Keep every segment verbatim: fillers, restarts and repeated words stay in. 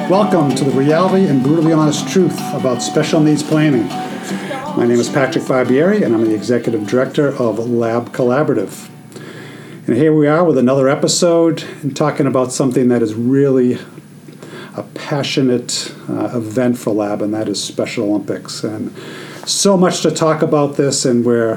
Welcome to the reality and brutally honest truth about special needs planning. My name is Patrick Barbieri, and I'm the Executive Director of Lab Collaborative. And here we are with another episode and talking about something that is really a passionate uh, event for Lab, and that is Special Olympics. And so much to talk about this, and we're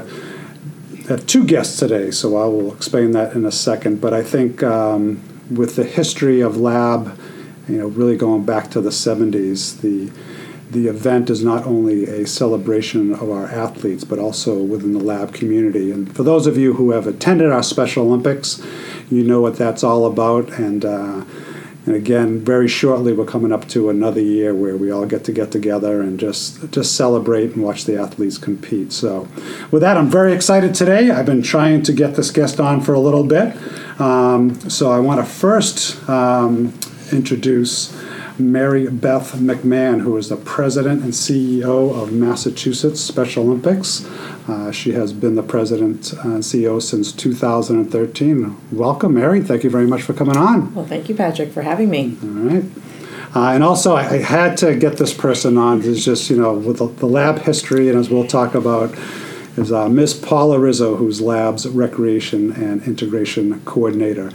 have two guests today, so I will explain that in a second. But I think um, with the history of Lab, you know, really going back to the seventies, the the event is not only a celebration of our athletes, but also within the Lab community. And for those of you who have attended our Special Olympics, you know what that's all about. And uh, and again, very shortly, we're coming up to another year where we all get to get together and just just celebrate and watch the athletes compete. So with that, I'm very excited today. I've been trying to get this guest on for a little bit. Um, so I want to first um, introduce Mary Beth McMahon, who is the president and C E O of Massachusetts Special Olympics. Uh, she has been the president and C E O since two thousand thirteen. Welcome, Mary. Thank you very much for coming on. Well, thank you, Patrick, for having me. All right. Uh, and also, I, I had to get this person on. It's just, you know, with the, the Lab history, and as we'll talk about, is uh, Miss Paula Rizzo, who's Lab's Recreation and Integration Coordinator.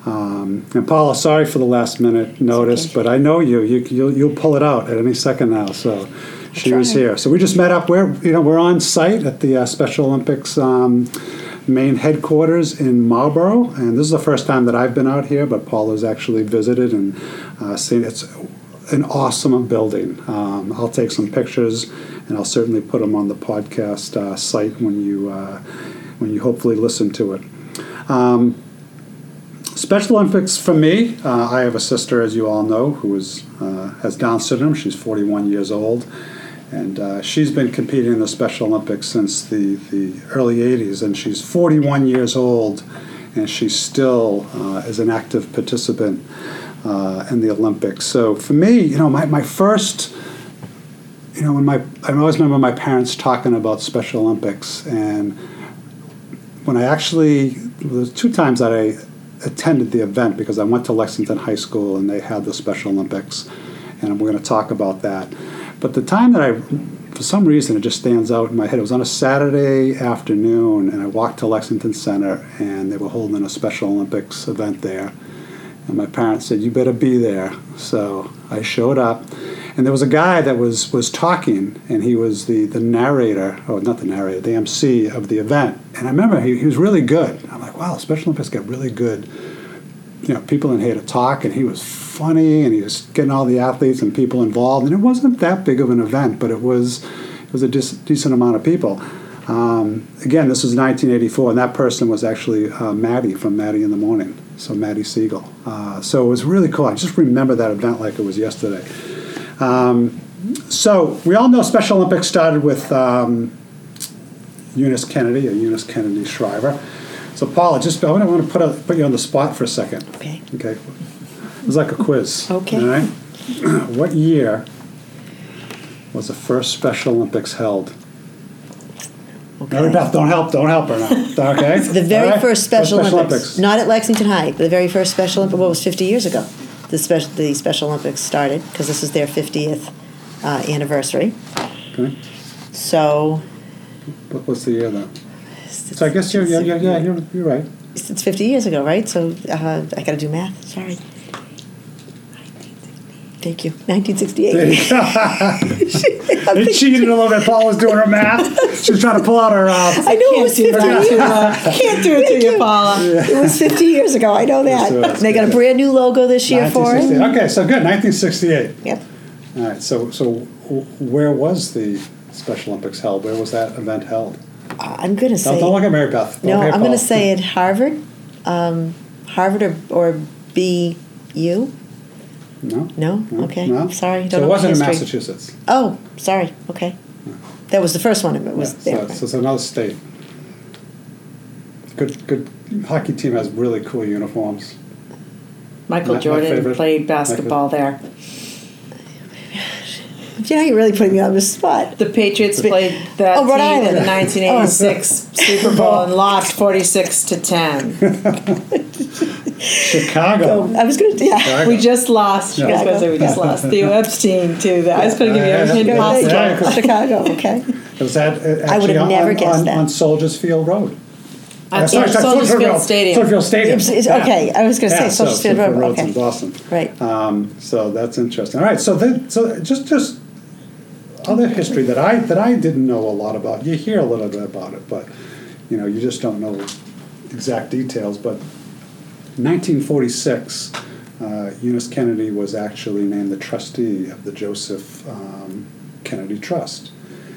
Um, and Paula, sorry for the last minute notice, okay. But I know you. You you'll, you'll pull it out at any second now. So she was here. So we just met up. We're you know we're on site at the uh, Special Olympics um, main headquarters in Marlborough, and this is the first time that I've been out here. But Paula's actually visited and uh, seen it's an awesome building. Um, I'll take some pictures, and I'll certainly put them on the podcast uh, site when you uh, when you hopefully listen to it. Um, Special Olympics for me, uh, I have a sister, as you all know, who is, uh, has Down syndrome. She's forty-one years old, and uh, she's been competing in the Special Olympics since the, the early eighties, and she's forty-one years old, and she still uh, is an active participant uh, in the Olympics. So for me, you know, my, my first, you know, when my I always remember my parents talking about Special Olympics, and when I actually, there's two times that I attended the event because I went to Lexington High School and they had the Special Olympics, and we're going to talk about that. But the time that I, for some reason, it just stands out in my head. It was on a Saturday afternoon, and I walked to Lexington Center, and they were holding a Special Olympics event there. And my parents said, "You better be there." So I showed up, and there was a guy that was was talking, and he was the, the narrator, or not the narrator, the M C of the event. And I remember he, he was really good. I'm like, wow, Special Olympics get really good, you know, people in here to talk, and he was funny, and he was getting all the athletes and people involved. And it wasn't that big of an event, but it was it was a dis- decent amount of people. Um, again, this was nineteen eighty-four, and that person was actually uh, Maddie from Maddie in the Morning, so Maddie Siegel. Uh, so it was really cool. I just remember that event like it was yesterday. Um, so we all know Special Olympics started with um, Eunice Kennedy, or Eunice Kennedy Shriver. So Paula, just I want to put a, put you on the spot for a second. Okay. Okay. It was like a quiz. Okay. All right. What year was the first Special Olympics held? Okay. Mary Beth, don't help, don't help her now. Okay. The very right? first Special, Special Olympics, Olympics, not at Lexington High. The very first Special Olympics, what was fifty years ago? The special the Special Olympics started because this is their fiftieth uh, anniversary. Okay. So. What was the year then? So I guess you're yeah yeah yeah you're you're right. It's fifty years ago, right? So uh, I got to do math. Sorry. Thank you. nineteen sixty-eight. They cheated a little bit. Paul was doing her math. She was trying to pull out her. Uh, I know it was fifty years ago. Can't do it to you, Paula. Yeah. It was fifty years ago. I know that. So and they got a brand new logo this year for it. Okay, so good. nineteen sixty-eight. Yep. All right. So so where was the Special Olympics held? Where was that event held? Uh, I'm going to say. Don't, don't look at Mary Beth. No, okay, I'm going to say at Harvard, um, Harvard or, or B U. No. No? No? Okay. No? Sorry. Don't so know it wasn't in history. Massachusetts. Oh, sorry. Okay. That was the first one. It was yeah, there. So, so it's another state. Good, good hockey team has really cool uniforms. Michael My- my Jordan favorite- played basketball there. You know, you're really putting me on the spot. The Patriots played that Oh, Rhode team Island. in the nineteen eighty-six Super Bowl and lost forty-six to ten. Chicago. I was going to, yeah. We just lost. Yeah. I was going to say we just lost. Theo Epstein too. I was going to give you Yeah, everything yeah, possible. yeah, 'cause- Chicago, okay. It was at, uh, I would actually have on, never on, guessed on, that. on Soldiers Field Road. At Uh, sorry, sorry, Soldiers Field Stadium. Soldiers Field Stadium. It's- it's- Yeah. okay, I was going to say Yeah, so Soldiers Field Soldiers Road. Road's Okay. in Boston. Right. Um, so that's interesting. All right, so then, so just just other history that I that I didn't know a lot about. You hear a little bit about it, but you know, you just don't know exact details. But in nineteen forty-six, uh, Eunice Kennedy was actually named the trustee of the Joseph um, Kennedy Trust.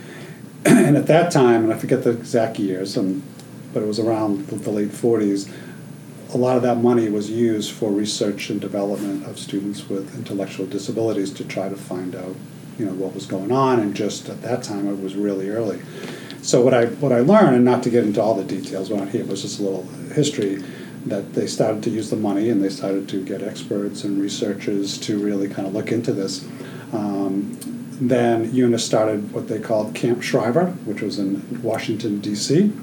And at that time, and I forget the exact years, um, but it was around the, the late forties, a lot of that money was used for research and development of students with intellectual disabilities to try to find out, you know, what was going on, and just at that time it was really early. So what I what I learned, and not to get into all the details around here, was just a little history, that they started to use the money and they started to get experts and researchers to really kind of look into this. Um, then Eunice started what they called Camp Shriver, which was in Washington, D C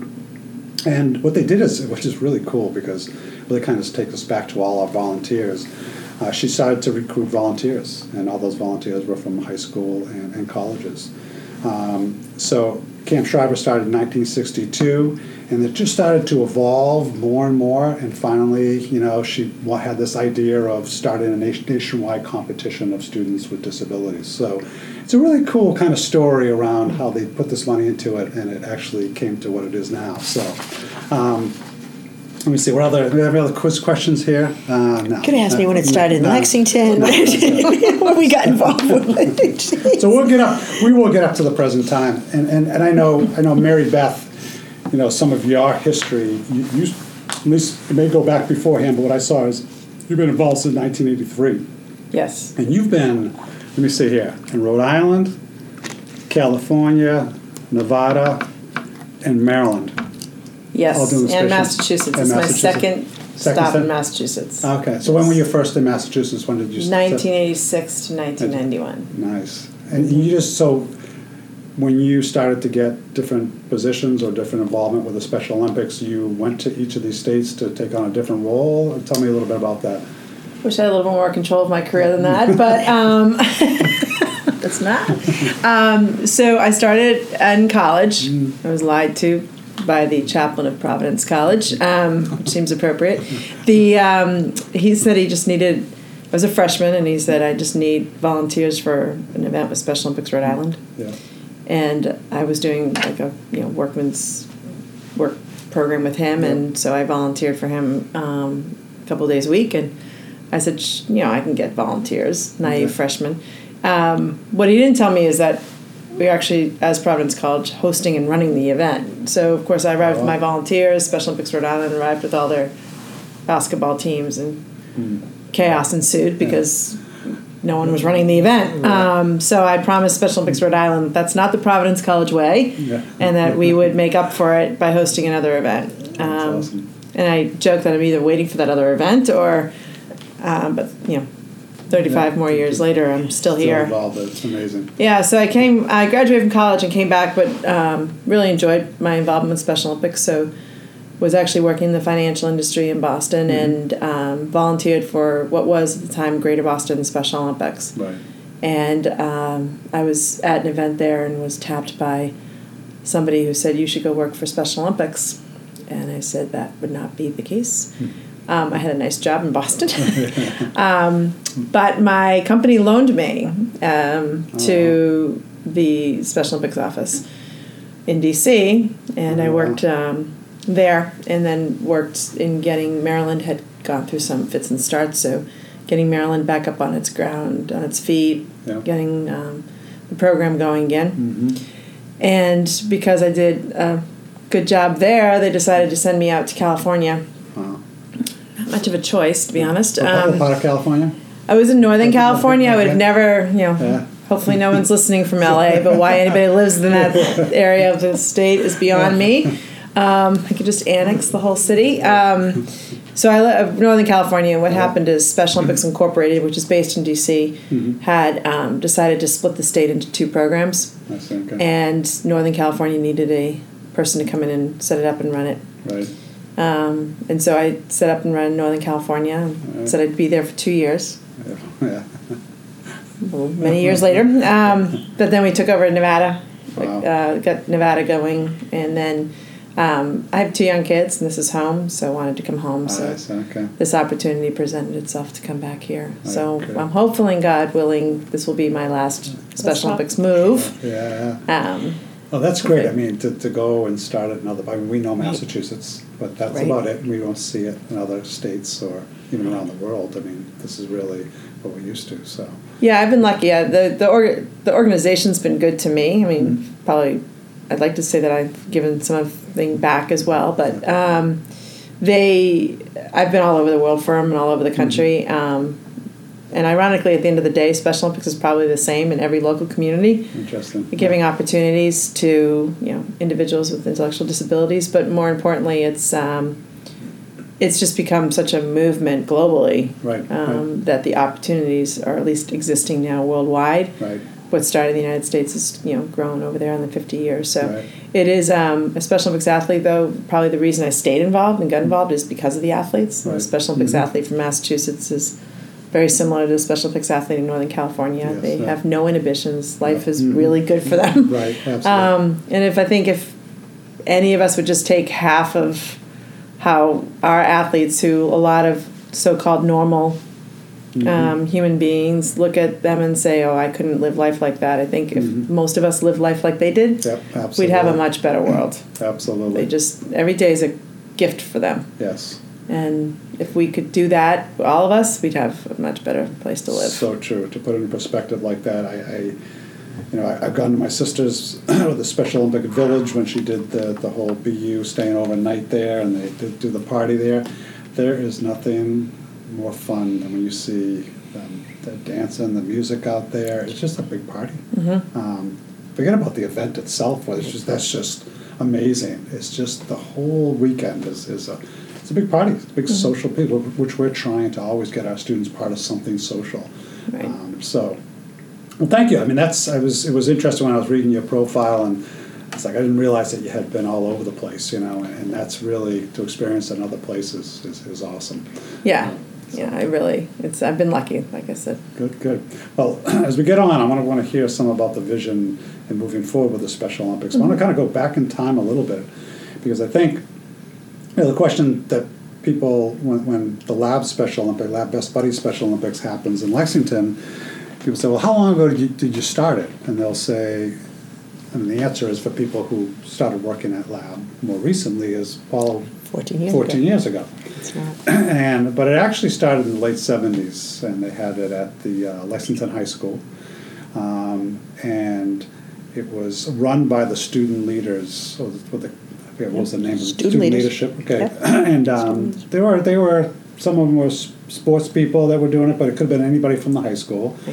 And what they did is, which is really cool because it really kind of takes us back to all our volunteers. Uh, she started to recruit volunteers, and all those volunteers were from high school and, and colleges. Um, so Camp Shriver started in nineteen sixty-two, and it just started to evolve more and more, and finally, you know, she wa- had this idea of starting a nation- nationwide competition of students with disabilities. So it's a really cool kind of story around how they put this money into it, and it actually came to what it is now. So um, let me see, what other, do we have any other quiz questions here? Uh, no. Could have asked me when it started in No. Lexington, when we got involved with. So we'll get up. We will get up to the present time, and and, and I know I know Mary Beth. You know, some of your history. You, you at least it may go back beforehand, but what I saw is you've been involved since nineteen eighty-three, Yes. and you've been. Let me see here in Rhode Island, California, Nevada, and Maryland. Yes. All doing And special- Massachusetts. and It's my Massachusetts. second, Second stop step? in Massachusetts. Okay, so when were you first in Massachusetts? When did you? start? nineteen eighty-six to nineteen ninety-one. Nice. And you just, so when you started to get different positions or different involvement with the Special Olympics, you went to each of these states to take on a different role? Tell me a little bit about that. Wish I had a little bit more control of my career than that, but um, that's not. Um, so I started in college. I was lied to by the chaplain of Providence College, um, which seems appropriate. The um, he said he just needed. I was a freshman, and he said I just need volunteers for an event with Special Olympics Rhode Island. Yeah. And I was doing like a you know workman's work program with him, Yeah. and so I volunteered for him um, a couple of days a week, and I said, "Sh- you know, I can get volunteers, naive Okay. freshman. Um, what he didn't tell me is that we are actually, as Providence College, hosting and running the event. So of course I arrived with Oh. my volunteers. Special Olympics Rhode Island arrived with all their basketball teams, and chaos ensued because no one was running the event. Um, so I promised Special Olympics Rhode Island that's not the Providence College way, Yeah. and that we would make up for it by hosting another event. Um, awesome. And I joke that I'm either waiting for that other event or, um, but you know, thirty-five Yeah. more years later, I'm still Still here. involved. It's amazing. Yeah, so I came, I graduated from college and came back, but um, really enjoyed my involvement with Special Olympics. So was actually working in the financial industry in Boston and um, volunteered for what was at the time Greater Boston Special Olympics. Right. And um, I was at an event there and was tapped by somebody who said, you should go work for Special Olympics. And I said that would not be the case. Um, I had a nice job in Boston. um, but my company loaned me um, to the Special Olympics office in D C, and I Oh, wow. worked um, there and then worked in getting Maryland had gone through some fits and starts, so getting Maryland back up on its ground, on its feet, Yeah. getting um, the program going again. Mm-hmm. And because I did a good job there, they decided to send me out to California. Wow. Not much of a choice, to be honest. What Um, part of California? I was in Northern California. I would have Okay. never, you know, Yeah. hopefully no one's listening from L A, but why anybody lives in that area of the state is beyond me. Um, I could just annex the whole city. Um, So I live Northern California, and what happened is Special Olympics Incorporated, which is based in D C, Mhm. had um, decided to split the state into two programs, I see, okay. and Northern California needed a person to come in and set it up and run it. Right. Um, and so I set up and ran Northern California, and Right. said I'd be there for two years. Yeah. Well, many years later. Um, but then we took over Nevada, Wow. uh, got Nevada going, and then um, I have two young kids, and this is home, so I wanted to come home. Ah, So I see, okay. this opportunity presented itself to come back here. So Okay. I'm hopeful in God willing this will be my last Special awesome. Olympics move. Yeah. Um, Oh, that's great. Okay. I mean, to, to go and start at another, I mean, we know Massachusetts, but that's Right. about it. We don't see it in other states or even around the world. I mean, this is really what we're used to, so. yeah, I've been lucky. Yeah, the the, org- the organization's been good to me. I mean, probably I'd like to say that I've given something back as well, but um, they I've been all over the world for them and all over the country. Um, and ironically, at the end of the day, Special Olympics is probably the same in every local community, Interesting. giving opportunities to you know individuals with intellectual disabilities. But more importantly, it's um, it's just become such a movement globally Right, um, that the opportunities are at least existing now worldwide. Right. What started in the United States is you know grown over there in the fifty years. So Right. it is um, a Special Olympics athlete. Though probably the reason I stayed involved and got involved is because of the athletes. Right. The Special Olympics Mhm. athlete from Massachusetts is very similar to the Special Olympics athlete in Northern California. Yes, they yeah. have no inhibitions. Life is Mhm. really good for them. Right, absolutely. Um, and if I think if any of us would just take half of how our athletes, who a lot of so-called normal Mhm. um, human beings, look at them and say, "Oh, I couldn't live life like that." I think if Mhm. most of us lived life like they did, Yep, absolutely. we'd have a much better world. Absolutely. They just every day is a gift for them, Yes. and if we could do that, all of us, we'd have a much better place to live. So true. To put it in perspective like that, I, I you know, I, I've gone to my sister's the Special Olympic Village when she did the, the whole B U staying overnight there, and they did do the party there. There is nothing more fun than when you see um, the dancing, the music out there. It's just a big party. Mm-hmm. Um, forget about the event itself. But it's just that's just amazing. It's just the whole weekend is, is a it's a big party. It's a big Mm-hmm. social people, which we're trying to always get our students part of something social. Right. Um, so, well, thank you. I mean, that's I was it was interesting when I was reading your profile, and it's like I didn't realize that you had been all over the place, you know, and, and that's really to experience in other places is, is awesome. Yeah, So, yeah. I really, it's I've been lucky, like I said. Good, good. Well, as we get on, I want to want to hear some about the vision and moving forward with the Special Olympics. I want to kind of go back in time a little bit because I think you know, the question that people when, when the Lab Special Olympic, Lab Best Buddies Special Olympics happens in Lexington, people say, "Well, how long ago did you, did you start it?" And they'll say, and the answer is for people who started working at Lab more recently is Paul. Fourteen years Fourteen ago. years ago. It's not. And but it actually started in the late seventies, and they had it at the uh, Lexington High School, um, and it was run by the student leaders. Or what the, I forget what was the name of it? Student leaders. leadership. Okay, Yep. and um, they were they were some of them were s- sports people that were doing it, but it could have been anybody from the high school. Right.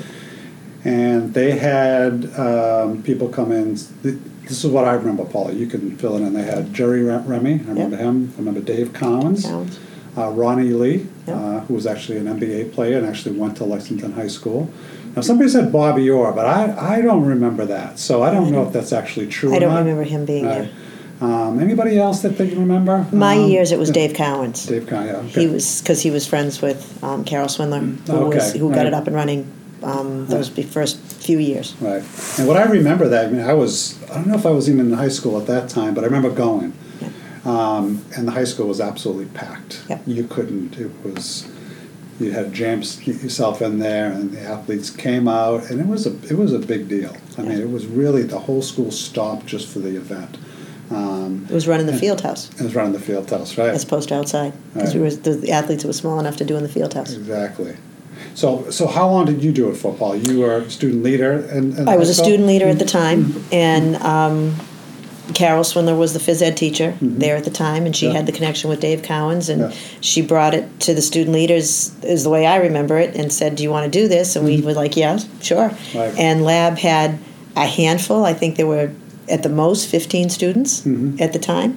And they had um, people come in. th- This is what I remember, Paula. You can fill it in. They had Jerry Re- Remy. I remember him. I remember Dave Collins. Collins. Uh, Ronnie Lee, Yep. uh, who was actually an N B A player and actually went to Lexington High School. Now, somebody said Bobby Orr, but I, I don't remember that. So I don't know if that's actually true I or don't not. remember him being Right. there. Um, anybody else that they can remember? My Um, years, it was yeah. Dave Cowens. Dave Collins, yeah. Okay. He was because he was friends with um, Carol Swindler, who Okay, was who got right. it up and running um, those be- first few years. Right. And what I remember that, I mean, I was, I don't know if I was even in high school at that time, but I remember going. Yeah. Um, and the high school was absolutely packed. Yep. You couldn't, it was, you had jammed yourself in there and the athletes came out and it was a, it was a big deal. I mean, it was really, the whole school stopped just for the event. Um, It was running the and- field house It was running the field house, right? as opposed to outside because Right. we were the, the athletes were small enough to do in the field house. Exactly. So, so how long did you do it for, Paul? You were a student leader and. I was a student leader at the time, and um, Carol Swindler was the phys ed teacher there at the time, and she Yeah. had the connection with Dave Cowens, and Yeah. she brought it to the student leaders, is the way I remember it, and said, "Do you want to do this?" And we were like, "Yeah, sure." Right. And Lab had a handful. I think there were at the most fifteen students Mhm. at the time.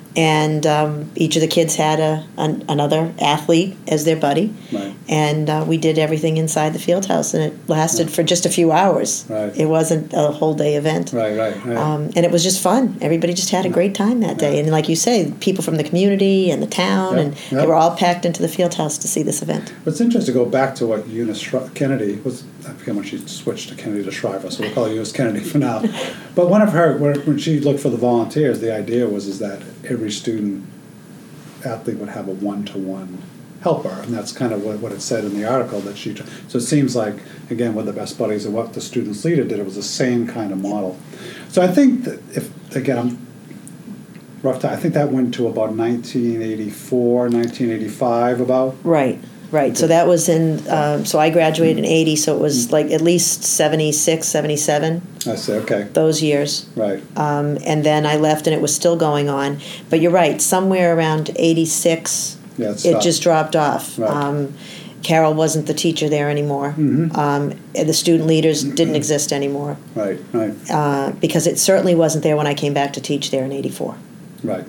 and um, each of the kids had a an, another athlete as their buddy, Right. and uh, we did everything inside the field house, and it lasted Right. for just a few hours. Right. It wasn't a whole day event. Right, right, right. Um, and it was just fun. Everybody just had a great time that day. Yeah. And like you say, people from the community and the town, Yep, and yep. they were all packed into the field house to see this event. It's interesting to go back to what Eunice Shri- Kennedy was. I forget when she switched to Kennedy to Shriver, so we'll call her Eunice Kennedy for now. But one of her, when when she looked for the volunteers, the idea was is that every student athlete would have a one-to-one helper, and that's kind of what, what it said in the article that she. So it seems like, again, with the Best Buddies and what the students leader did, it was the same kind of model. So I think that if again, I'm rough time. I think that went to about nineteen eighty-four, nineteen eighty-five, about. Right, right. So that was in, um, so I graduated in eighty, so it was like at least seventy-six, seventy-seven, I say, okay, those years. right. Um, and then I left and it was still going on. But you're right, somewhere around eighty-six, Yeah, it it stopped. just dropped off. Right. Um, Carol wasn't the teacher there anymore. Mhm. Um, and the student leaders didn't exist anymore Right, right, uh, because it certainly wasn't there when I came back to teach there in eighty-four. right.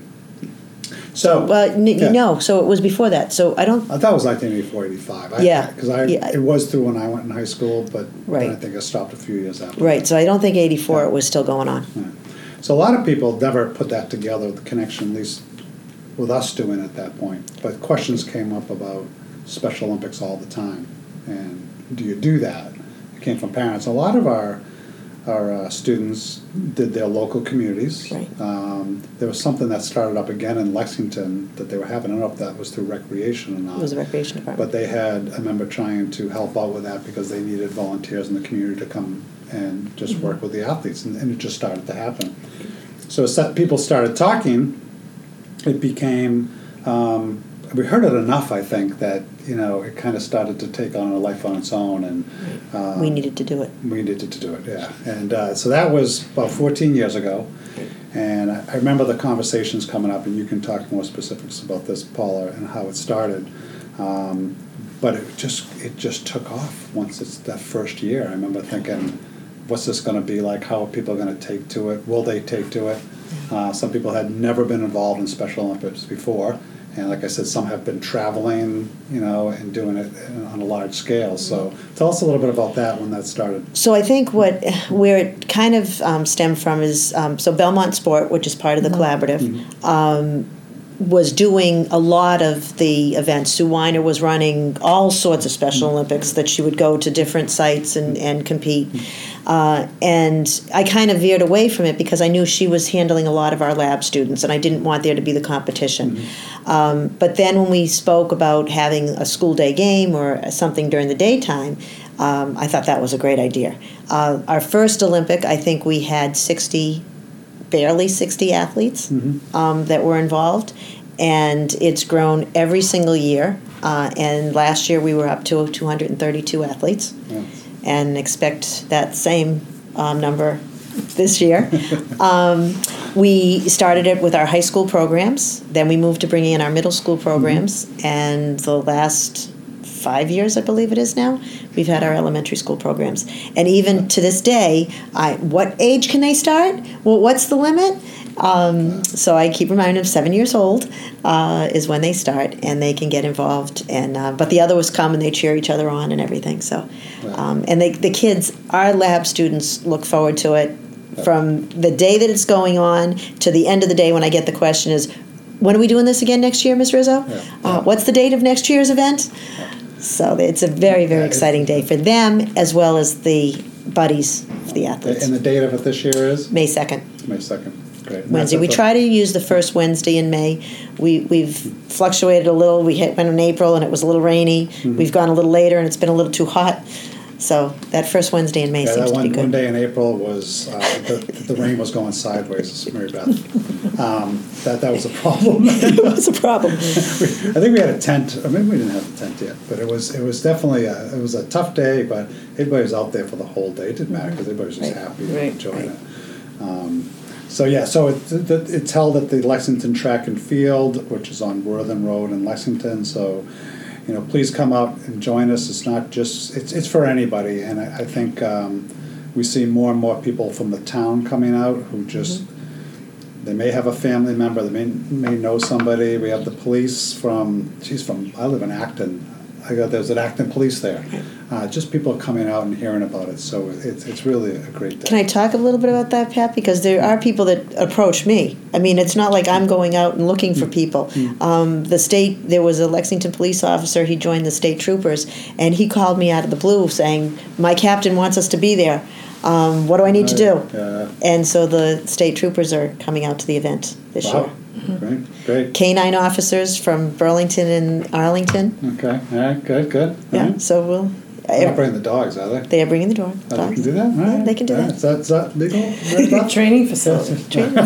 So, Well, n- yeah. no, so it was before that. So I don't, I thought it was nineteen eighty-four, eighty-five. I- Yeah, Because I, yeah. it was through when I went in high school, but then I Right. think it stopped a few years after. right, so I don't think eighty-four Yeah. it was still going on. Yeah. So a lot of people never put that together, the connection, at least with us doing it at that point. But questions came up about Special Olympics all the time. And do you do that? It came from parents. A lot of our our uh, students did their local communities. Right. Um, there was something that started up again in Lexington that they were having. I don't know if that was through recreation or not. It was the recreation But department. they had a member trying to help out with that because they needed volunteers in the community to come and just Mm-hmm. work with the athletes, and, and it just started to happen. So as that- people started talking, it became, um, we heard it enough, I think, that, you know, it kind of started to take on a life on its own, and um, We needed to do it. we needed to do it, yeah. And uh, so that was about fourteen years ago. And I I remember the conversations coming up, and you can talk more specifics about this, Paula, and how it started. Um, but it just it just took off once it's that first year. I remember thinking, what's this going to be like? How are people going to take to it? Will they take to it? Uh, some people had never been involved in Special Olympics before. And like I said, some have been traveling, you know, and doing it on a large scale. So tell us a little bit about that when that started. So I think what where it kind of um, stemmed from is um, so Belmont Sport, which is part of the collaborative, um, was doing a lot of the events. Sue Weiner was running all sorts of Special Olympics that she would go to different sites and, and compete. Uh, and I kind of veered away from it because I knew she was handling a lot of our lab students, and I didn't want there to be the competition. Um, but then when we spoke about having a school day game or something during the daytime, um, I thought that was a great idea. Uh, our first Olympic, I think we had sixty, barely sixty athletes um, that were involved, and it's grown every single year. Uh, and last year we were up to two hundred thirty-two athletes, Yeah. and expect that same um, number this year. um, we started it with our high school programs. Then we moved to bringing in our middle school programs, and the last five years, I believe it is now, we've had our elementary school programs. And even to this day, I, what age can they start? Well, what's the limit? Um, so I keep reminding them, seven years old uh, is when they start, and they can get involved. And uh, but the others come and they cheer each other on and everything. So, um, and they, the kids, our lab students, look forward to it from the day that it's going on to the end of the day when I get the question is, when are we doing this again next year, Miz Rizzo? Yeah. Uh, what's the date of next year's event? So it's a very, very Yeah, exciting day for them as well as the buddies for the athletes. And the date of it this year is? May second. May second. Great. And Wednesday. that's We at the- try to use the first Wednesday in May. We, we've fluctuated a little. We hit, went in April and it was a little rainy. Mm-hmm. We've gone a little later and it's been a little too hot. So that first Wednesday in May Yeah, seems that to be one, one good. day in April was, uh, the, the rain was going sideways, Mary Beth. Um, that, that was a problem. It was a problem. I think we had a tent, or maybe we didn't have a tent yet, but it was, it was definitely, a, it was a tough day, but everybody was out there for the whole day. It didn't matter because everybody was just Right, happy and right, enjoying right. it. Um, so yeah, so it, it, it's held at the Lexington Track and Field, which is on Worthing Road in Lexington. So, you know, please come out and join us. It's not just, it's, it's for anybody. And I, I think um, we see more and more people from the town coming out who just, they may have a family member, they may, may know somebody. We have the police from, she's from, I live in Acton. I got, there's an Acton police there. Uh, just people coming out and hearing about it. So it's, it's really a great day. Can I talk a little bit about that, Pat? Because there are people that approach me. I mean, it's not like I'm going out and looking for people. Um, the state, there was a Lexington police officer, he joined the state troopers, and he called me out of the blue saying, my captain wants us to be there. Um, what do I need to do? Uh, And so the state troopers are coming out to the event this wow. year. Great, great. Canine officers from Burlington and Arlington. Okay, all right, good, good. All Yeah, right. so we'll. They're not bringing the dogs, are they? They are bringing the dog. Oh, they dogs. can do that? All Yeah, right. they can do All right. that. Is that, is that legal? Mary Beth? Training facility.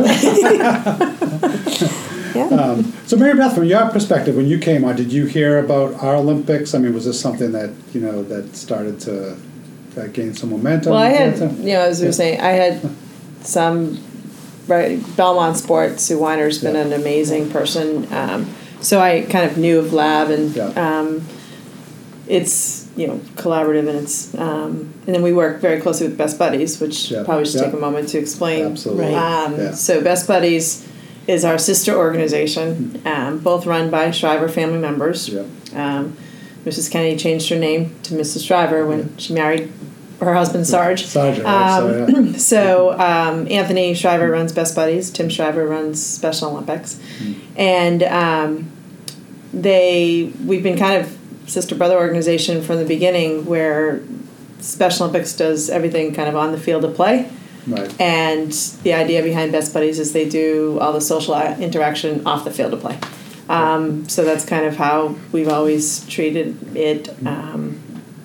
Yeah. Um, so Mary Beth, from your perspective, when you came on, did you hear about our Olympics? I mean, was this something that, you know, that started to uh, gain some momentum? Well, I had, you know, as we were saying, I had some, right, Belmont Sport, Sue Weiner's been Yeah. an amazing person. Um, so I kind of knew of Lab, and Yeah. um, it's, you know, collaborative, and it's, um, and then we work very closely with Best Buddies, which Yeah. probably should Yeah. take a moment to explain. Absolutely. Right. Um, Yeah. So Best Buddies is our sister organization, um, both run by Shriver family members. Yeah. Um, Missus Kennedy changed her name to Missus Shriver when she married her husband Sarge. Sarge, right, so, Um, yeah. so um, Anthony Shriver runs Best Buddies. Tim Shriver runs Special Olympics, and um, they we've been kind of sister brother organization from the beginning, where Special Olympics does everything kind of on the field of play. Right. And the idea behind Best Buddies is they do all the social interaction off the field of play. Um, so that's kind of how we've always treated it. Um,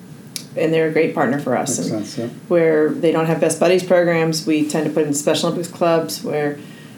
and they're a great partner for us. Makes And sense, yeah. where they don't have Best Buddies programs, we tend to put in Special Olympics clubs where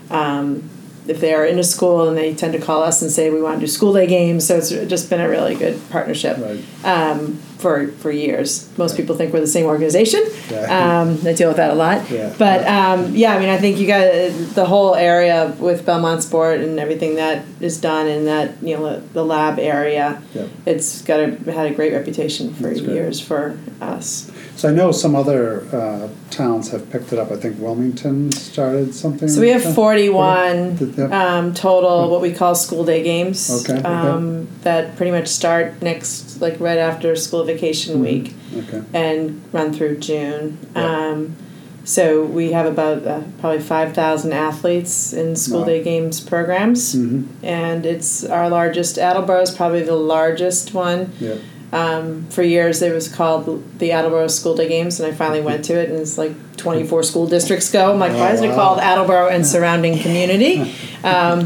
um, if they are in a school, and they tend to call us and say we want to do school day games. So it's just been a really good partnership. Right. Um, for for years. Most people think we're the same organization. Yeah. Um, I deal with that a lot. Yeah. But um, yeah, I mean, I think you got the whole area with Belmont Sport and everything that is done in that, you know, the lab area. Yeah. It's got a had a great reputation for That's great. years for us. So I know some other uh, towns have picked it up. I think Wilmington started something. So we have like that. forty-one Yep. um, total, what we call school day games. Okay, okay. Um, that pretty much start next, like right after school vacation Mhm. week, Okay. and run through June. Yeah. Um, so we have about uh, probably five thousand athletes in school Wow. day games programs, Mhm. and it's our largest. Attleboro is probably the largest one. Yeah. Um, for years, it was called the Attleboro School Day Games, and I finally went to it, and it's like twenty-four school districts go. I'm like, why is it wow. called Attleboro and surrounding community? Um,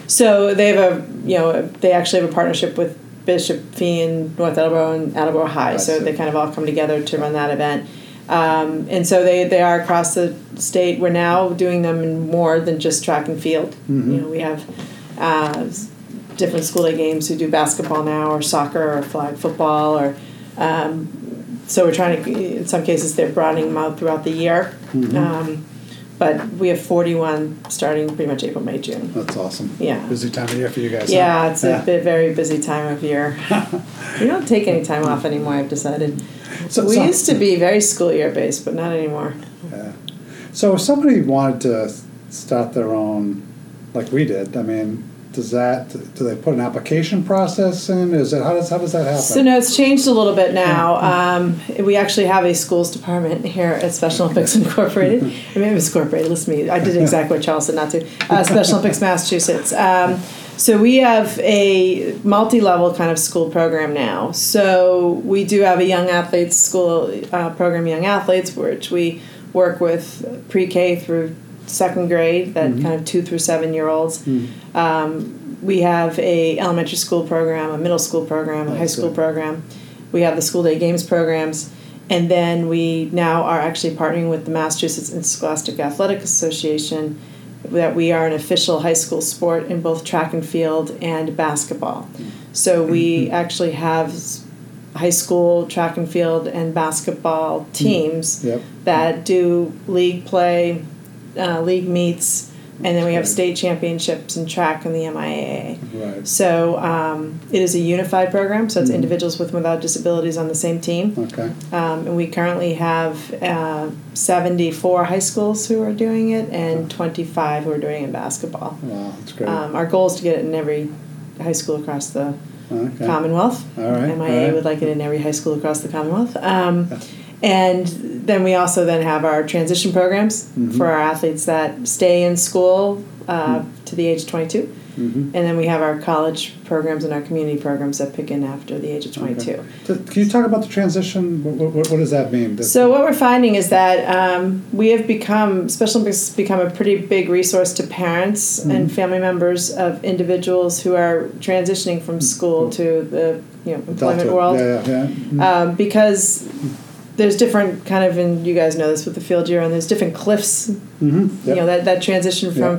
so they have a, you know, they actually have a partnership with Bishop Fee and North Attleboro and Attleboro High, I so see. they kind of all come together to run that event. Um, and so they, they are across the state. We're now doing them in more than just track and field. Mhm. You know, we have uh, different school day games who do basketball now, or soccer, or flag football, or um, so we're trying to. In some cases, they're broadening them out throughout the year. Mhm. Um, but we have forty-one starting pretty much April, May, June. That's awesome. Yeah. Busy time of year for you guys. huh? Yeah, it's Yeah. a bit, very busy time of year. We don't take any time off anymore, I've decided. So- we so- used to be very school year based, but not anymore. Yeah. So if somebody wanted to start their own, like we did, I mean, does that, do they put an application process in? Is it, how does, how does that happen? So no, it's changed a little bit now. Um, we actually have a schools department here at Special Olympics Incorporated. I mean, it was incorporated. Listen to me. I did exactly what Charles said not to. Uh, Special Olympics Massachusetts. Um, so we have a multi-level kind of school program now. So we do have a young athletes school uh, program, Young Athletes, which we work with pre-K through second grade, that Mhm. kind of two through seven year olds. Mm. Um, we have a elementary school program, a middle school program, a I high school see. program. We have the school day games programs, and then we now are actually partnering with the Massachusetts Interscholastic Athletic Association, that we are an official high school sport in both track and field and basketball. So we actually have s- high school track and field and basketball teams Yep. that do league play, uh, league meets, And then we have Right. state championships in track and the M I A A. Right. So um, it is a unified program, so it's Mhm. individuals with and without disabilities on the same team. Okay. Um, and we currently have uh, seventy-four high schools who are doing it and twenty-five who are doing it in basketball. Wow, that's great. Um, our goal is to get it in every high school across the Okay. Commonwealth. All right, M I A all right. would like it in every high school across the Commonwealth. Um, and then we also then have our transition programs Mhm. for our athletes that stay in school uh, to the age of twenty-two. Mhm. And then we have our college programs and our community programs that pick in after the age of twenty-two. Okay. So can you talk about the transition? What, what, what does that mean? That- So what we're finding is that um, we have become, Special Olympics has become a pretty big resource to parents and family members of individuals who are transitioning from school to the you know employment Delta. world. Yeah, yeah, yeah. Mhm. Um, because there's different kind of, and you guys know this with the field you're on, there's different cliffs, Mhm. you know, that, that transition from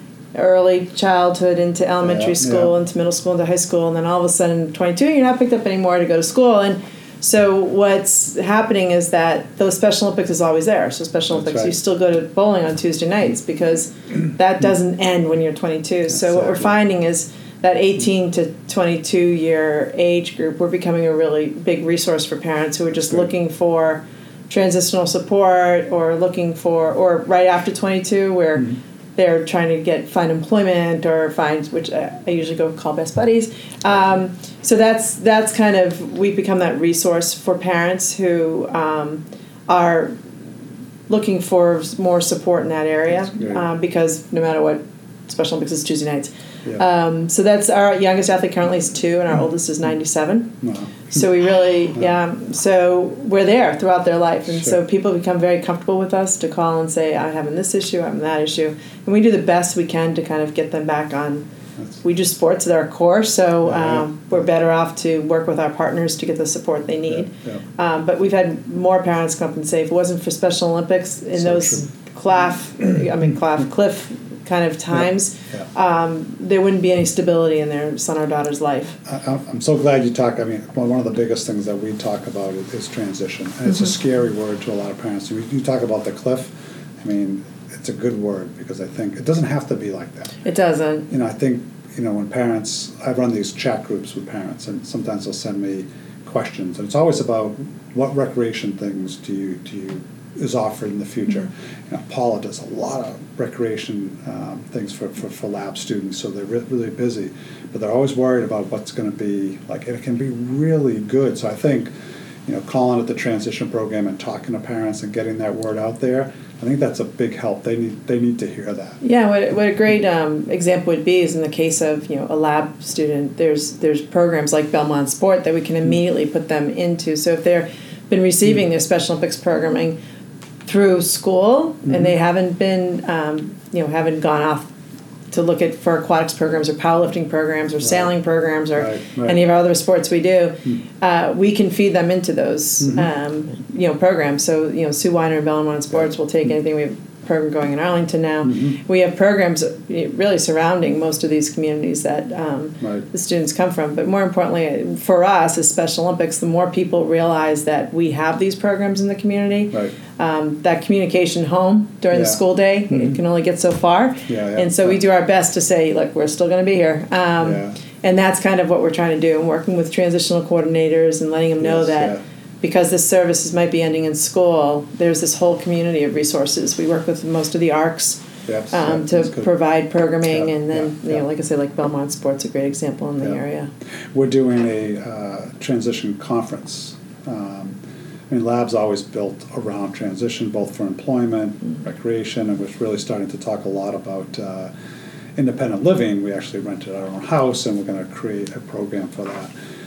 early childhood into elementary Yeah, school, yeah. into middle school, into high school, and then all of a sudden, twenty-two, you're not picked up anymore to go to school. And so what's happening is that those Special Olympics is always there. So Special That's Olympics, right. you still go to bowling on Tuesday nights because that doesn't end when you're twenty-two. So what we're Exactly. finding is that eighteen to twenty-two year age group, we're becoming a really big resource for parents who are just Great. looking for transitional support or looking for, or right after twenty-two where Mhm. they're trying to get find employment or find, which I, I usually go call best buddies. Um, so that's that's kind of, we've become that resource for parents who um, are looking for more support in that area That's great. um, because no matter what, Special Olympics is Tuesday nights. Yeah. Um, so that's our youngest athlete currently is two and our oldest is ninety-seven. Wow. So we really, yeah. So we're there throughout their life, and so Sure. people become very comfortable with us to call and say, "I'm having this issue, I'm having that issue," and we do the best we can to kind of get them back on. That's- We do sports at our core, so Yeah, yeah. um, we're better off to work with our partners to get the support they need. Yeah, yeah. Um, but we've had more parents come up and say, if it wasn't for Special Olympics in So those true. claff, I mean claff cliff kind of times, Yeah. um, there wouldn't be any stability in their son or daughter's life. I- I'm I'm so glad you talk, I mean, one one of the biggest things that we talk about is is transition. And it's a scary word to a lot of parents. You you talk about the cliff, I mean, it's a good word because I think it doesn't have to be like that. It doesn't. You know, I think, you know, when parents, I run these chat groups with parents, and sometimes they'll send me questions, and it's always about what recreation things do you, do you, is offered in the future. You know, Paula does a lot of recreation um, things for, for, for lab students, so they're re- really busy, but they're always worried about what's going to be, like, and it can be really good. So I think, you know, calling it the transition program and talking to parents and getting that word out there, I think that's a big help. They need, they need to hear that. Yeah, what, what a great um, example would be is in the case of you know a lab student. There's there's programs like Belmont Sport that we can immediately put them into. So if they've been receiving their Special Olympics programming through school and they haven't been um, you know haven't gone off to look at for aquatics programs or powerlifting programs or sailing programs or Right, right. any of our other sports we do, uh, we can feed them into those um, you know programs. So you know Sue Weiner and Belmont Sports will take anything. We have a program going in Arlington now. We have programs really surrounding most of these communities that um, Right. the students come from. But more importantly, for us as Special Olympics, the more people realize that we have these programs in the community, Right. um, that communication home during the Yeah. school day, it can only get so far. Yeah, yeah. And so we do our best to say, look, we're still going to be here. Um, Yeah. And that's kind of what we're trying to do, and working with transitional coordinators and letting them know Yes, that yeah. because this services might be ending in school, there's this whole community of resources. We work with most of the A R Cs Yes, um, yeah, to that's good. provide programming, Yeah, and then, yeah, you know, yeah. like I said, like Belmont Sports, a great example in the Yeah. area. We're doing a uh, transition conference. Um, I mean, Lab's always built around transition, both for employment, Mm-hmm. recreation, and we're really starting to talk a lot about uh, independent living. We actually rented our own house, and we're going to create a program for that.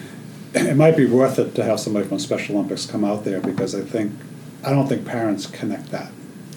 It might be worth it to have somebody from Special Olympics come out there, because I think, I don't think parents connect that.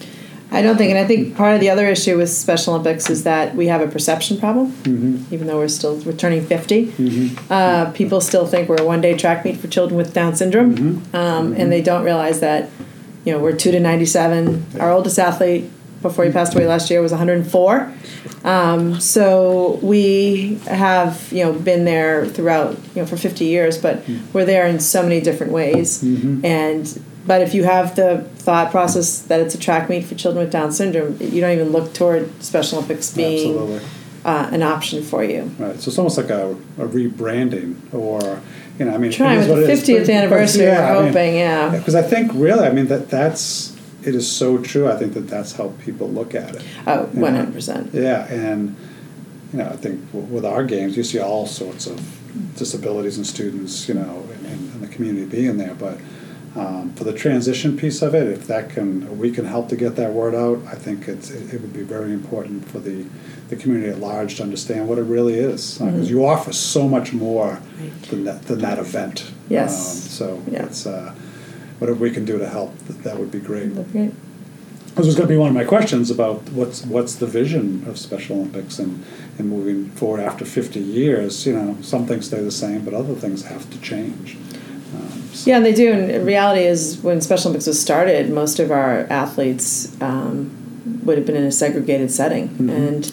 I don't think, and I think part of the other issue with Special Olympics is that we have a perception problem, Mm-hmm. even though we're still we're turning fifty. Mm-hmm. Uh, people still think we're a one-day track meet for children with Down syndrome, Mm-hmm. um, and they don't realize that, you know, we're two to ninety-seven. Our oldest athlete, before he passed away last year, was one hundred four. Um, so we have, you know, been there throughout, you know, for fifty years, but we're there in so many different ways, Mm-hmm. and but if you have the thought process that it's a track meet for children with Down syndrome, you don't even look toward Special Olympics being uh, an option for you. Right. So it's almost like a, a rebranding, or you know, I mean, trying with the fiftieth but, anniversary. But, yeah, we're hoping, I mean, yeah. Because I think really, I mean that that's it is so true. I think that that's how people look at it. Oh, one hundred percent. Yeah, and you know, I think w- with our games, you see all sorts of disabilities and students, you know, in, in the community being there, but. Um, for the transition piece of it, if that can, we can help to get that word out. I think it's it, it would be very important for the, the community at large to understand what it really is, because mm-hmm. uh, you offer so much more right. than that than that event. Yes. Um, so yeah. it's uh, whatever we can do to help, that, that would be great. That's great. This was going to be one of my questions about what's what's the vision of Special Olympics and, and moving forward after fifty years. You know, some things stay the same, but other things have to change. Um, so. Yeah, and they do. And reality is, when Special Olympics was started, most of our athletes um, would have been in a segregated setting, mm-hmm. and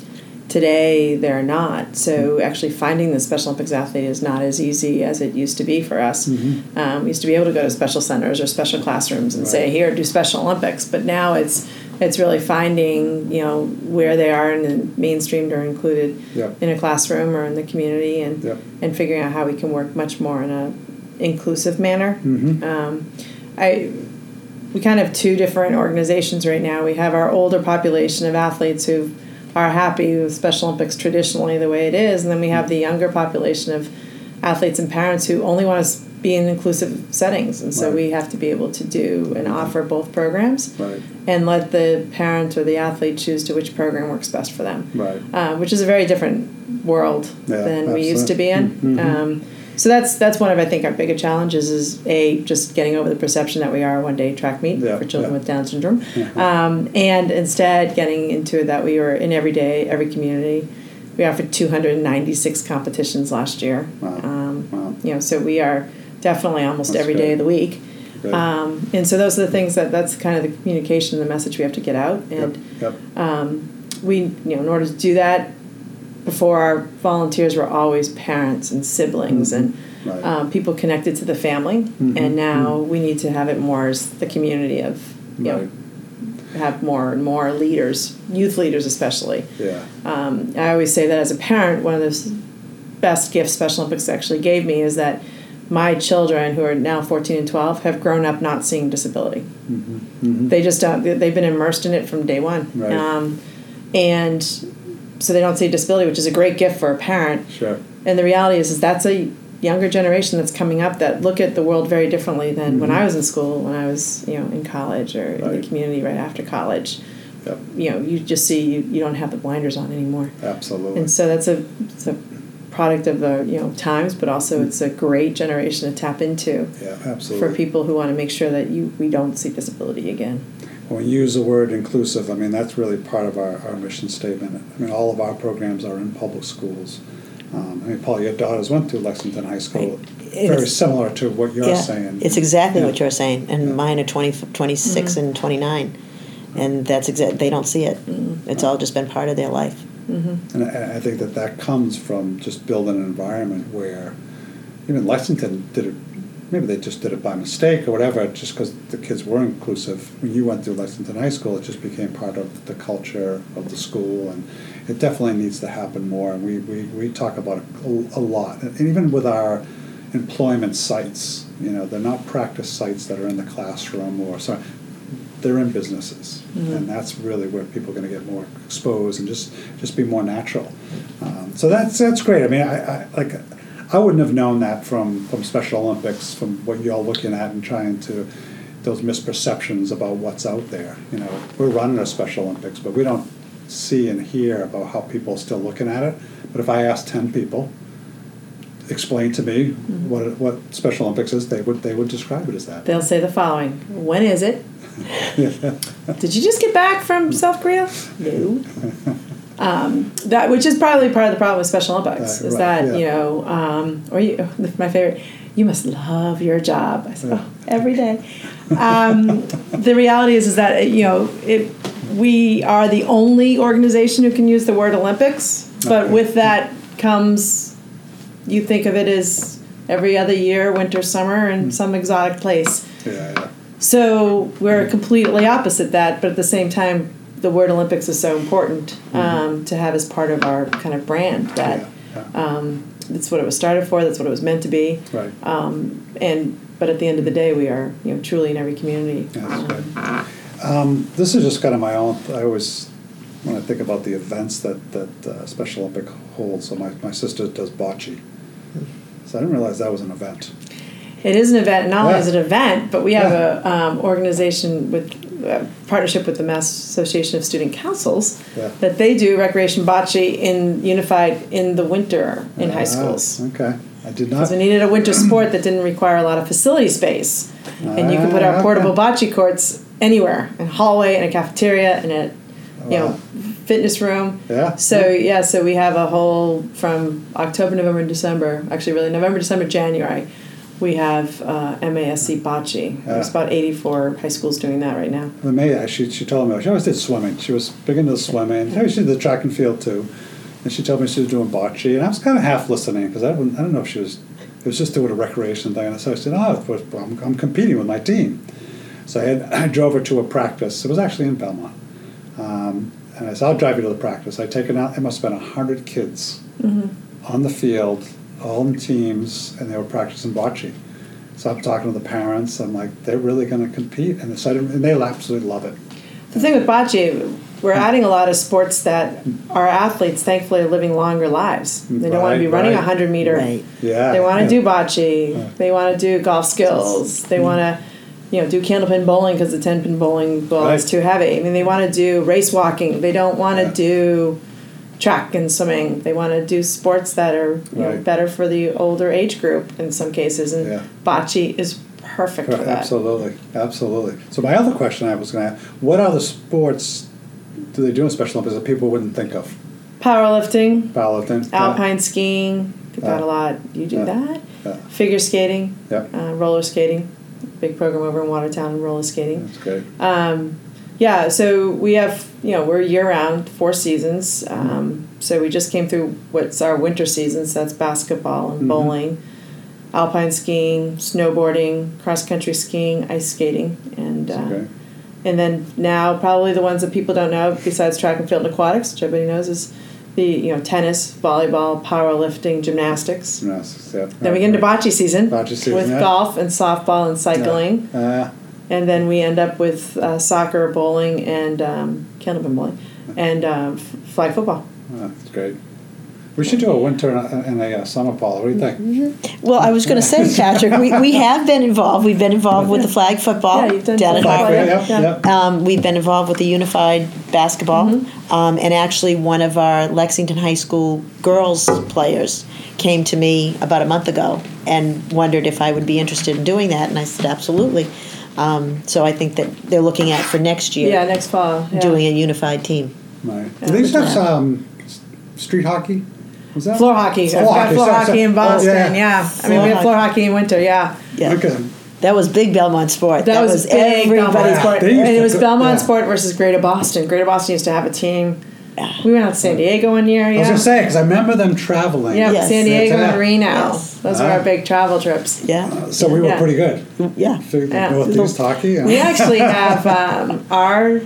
today they're not. So actually, finding the Special Olympics athlete is not as easy as it used to be for us. Mm-hmm. Um, we used to be able to go to special centers or special classrooms and right. say, "Here, do Special Olympics." But now it's it's really finding, you know, where they are and mainstreamed or included yep. in a classroom or in the community, and yep. and figuring out how we can work much more in a inclusive manner. Mm-hmm. Um, I we kind of have two different organizations right now. We have our older population of athletes who are happy with Special Olympics traditionally the way it is, and then we have the younger population of athletes and parents who only want to be in inclusive settings, and so right. we have to be able to do and offer both programs right. and let the parent or the athlete choose to which program works best for them, right. uh, which is a very different world yeah, than absolutely. we used to be in. Mm-hmm. Um, So that's that's one of, I think, our bigger challenges is, A, just getting over the perception that we are a one-day track meet yeah, for children yeah. with Down syndrome, mm-hmm. um, and instead getting into that we were in every day, every community. We offered two hundred ninety-six competitions last year. Wow. Um, wow. You know, so we are definitely almost that's every good. day of the week. Um, and so those are the things that, that's kind of the communication, the message we have to get out. And yep. Yep. Um, we, you know, in order to do that, before our volunteers were always parents and siblings mm-hmm. and Right. Um, people connected to the family, mm-hmm. and now mm-hmm. we need to have it more as the community of, you right. know, have more and more leaders, youth leaders especially. Yeah. Um, I always say that as a parent, one of the best gifts Special Olympics actually gave me is that my children, who are now fourteen and twelve, have grown up not seeing disability. Mm-hmm. Mm-hmm. They just don't, they've been immersed in it from day one. Right. Um, and so they don't see disability, which is a great gift for a parent. Sure. And the reality is, is that's a younger generation that's coming up that look at the world very differently than mm-hmm. when I was in school, when I was, you know, in college or right. in the community right after college. Yep. You know, you just see you, you don't have the blinders on anymore. Absolutely. And so that's a it's a product of the, you know, times, but also it's a great generation to tap into. Yeah, absolutely. For people who want to make sure that you we don't see disability again. When you use the word inclusive, I mean, that's really part of our, our mission statement. I mean, all of our programs are in public schools. Um, I mean, Paul, your daughters went to Lexington High School. Right. Very it's, similar to what you're yeah, saying. It's exactly yeah. what you're saying. And yeah. mine are twenty, twenty-six mm-hmm. and twenty-nine. And that's exact. They don't see it. Mm-hmm. It's all just been part of their life. Mm-hmm. And I, I think that that comes from just building an environment where even Lexington did it. Maybe they just did it by mistake or whatever, just because the kids were inclusive. When you went through Lexington High School, it just became part of the culture of the school, and it definitely needs to happen more. And we, we, we talk about it a, a lot. And even with our employment sites, you know, they're not practice sites that are in the classroom or sorry, they're in businesses. Mm-hmm. And that's really where people are going to get more exposed and just, just be more natural. Um, so that's that's great. I mean, I, I like. I wouldn't have known that from, from Special Olympics, from what you're looking at and trying to, those misperceptions about what's out there. You know, we're running a Special Olympics, but we don't see and hear about how people are still looking at it. But if I asked ten people, explain to me mm-hmm. what what Special Olympics is, they would they would describe it as that. They'll say the following: when is it? Did you just get back from South Korea? No. Um, that which is probably part of the problem with Special Olympics uh, is right, that yeah. you know, um, or you, my favorite, you must love your job. I said, yeah. oh, every day. Um, the reality is, is that you know, it, we are the only organization who can use the word Olympics, but okay. with that comes, you think of it as every other year, winter, summer, in mm. some exotic place. Yeah, yeah. So we're completely opposite that, but at the same time, the word Olympics is so important um, mm-hmm. to have as part of our kind of brand that yeah, yeah. Um, that's what it was started for. That's what it was meant to be. Right. Um, and but at the end of the day, we are you know truly in every community. Yeah, that's um, right. Um, this is just kind of my own. I always when I think about the events that that uh, Special Olympic holds. So my my sister does bocce. So I didn't realize that was an event. It is an event, and not only yeah. is it an event, but we have yeah. a um, organization with a partnership with the Mass Association of Student Councils yeah. that they do recreation bocce in unified in the winter in uh, high schools. Okay, I did not. Because we needed a winter sport that didn't require a lot of facility space, uh, and you could put our portable okay. bocce courts anywhere, in a hallway, in a cafeteria, in a you wow. know fitness room. Yeah. So yeah, so we have a whole from October, November, and December. Actually, really November, December, January. We have uh, M A S C bocce. Yeah. There's about eighty-four high schools doing that right now. Well, May, she she told me she always did swimming. She was big into the swimming. She did the track and field too, and she told me she was doing bocce. And I was kind of half listening because I wouldn't, I don't know if she was. It was just doing a recreation thing. And so I said, "Oh, I'm, I'm competing with my team." So I, had, I drove her to a practice. It was actually in Belmont, um, and I said, "I'll drive you to the practice." I taken out. It must have been a hundred kids mm-hmm. on the field. All in teams, and they were practicing bocce. So I'm talking to the parents. I'm like, they're really going to compete, and they and they absolutely love it. The thing with bocce, we're adding a lot of sports that our athletes, thankfully, are living longer lives. They don't right, want to be running a right. hundred meter. Right. Yeah. They want to yeah. do bocce. Yeah. They want to do golf skills. They mm. want to, you know, do candlepin bowling because the ten pin bowling ball right. is too heavy. I mean, they want to do race walking. They don't want to yeah. do track and swimming. They want to do sports that are you know, right. better for the older age group in some cases, and yeah. bocce is perfect right. for that. Absolutely, absolutely. So my other question I was going to ask, what other sports do they do in Special Olympics that people wouldn't think of? Powerlifting. Powerlifting. Alpine yeah. skiing. Do that yeah. a lot. You do yeah. that? Yeah. Figure skating. Yep. Uh, roller skating. Big program over in Watertown, roller skating. That's great. Um, yeah, so we have, you know, we're year-round, four seasons. Um, so we just came through what's our winter seasons. So that's basketball and mm-hmm. bowling, alpine skiing, snowboarding, cross-country skiing, ice skating. And uh, okay. and then now probably the ones that people don't know, besides track and field and aquatics, which everybody knows, is the, you know, tennis, volleyball, powerlifting, gymnastics. Gymnastics, yeah. Then we get into bocce season, bocce season with yeah. golf and softball and cycling. Yeah. Uh, And then we end up with uh, soccer, bowling, and um, candlepin bowling, and uh, f- flag football. Oh, that's great. We should do a winter and a, and a uh, summer, Paula. What do you think? Mm-hmm. Well, I was going to say, Patrick, we, we have been involved. We've been involved with the flag football yeah, you've done down in flag Hartford. Yep, yeah. yep. Um, we've been involved with the unified basketball. Mm-hmm. Um, and actually, one of our Lexington High School girls players came to me about a month ago and wondered if I would be interested in doing that. And I said, absolutely. Um, so I think that they're looking at for next year. Yeah, next fall. Yeah. Doing a unified team. Right. Do they have um, street hockey? Was that floor hockey? Floor I've got hockey. floor Sorry, hockey sorry. in Boston. Oh, yeah. yeah, Floor I mean we have hockey. floor hockey in winter. Yeah. Yeah. Okay. That was big Belmont sport. That, That, was, was big everybody's Belmont sport, They and used it to was go- Belmont yeah. sport versus Greater Boston. Greater Boston used to have a team. We went out to San Diego one year. Yeah. I was going to say, because I remember them traveling. Yeah, Yes. San Diego Yeah. and Reno. Yes. Those Ah. were our big travel trips. Yeah. Uh, so we were Yeah. pretty good. Yeah. Figured Yeah. Northeast hockey. Yeah. We actually have um, our,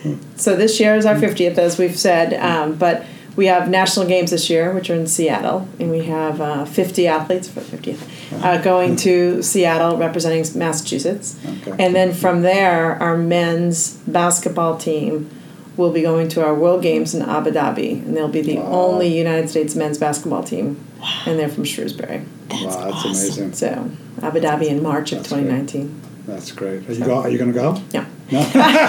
so this year is our fiftieth, as we've said, um, but we have national games this year, which are in Seattle, and we have uh, fifty athletes for fiftieth uh, going to Seattle representing Massachusetts. Okay. And then from there, our men's basketball team will be going to our World Games in Abu Dhabi, and they'll be the Wow. only United States men's basketball team, and they're from Shrewsbury. That's wow, that's awesome. amazing. So Abu Dhabi in March of That's twenty nineteen. That's great. Are you go? Are you going to go? Yeah. No.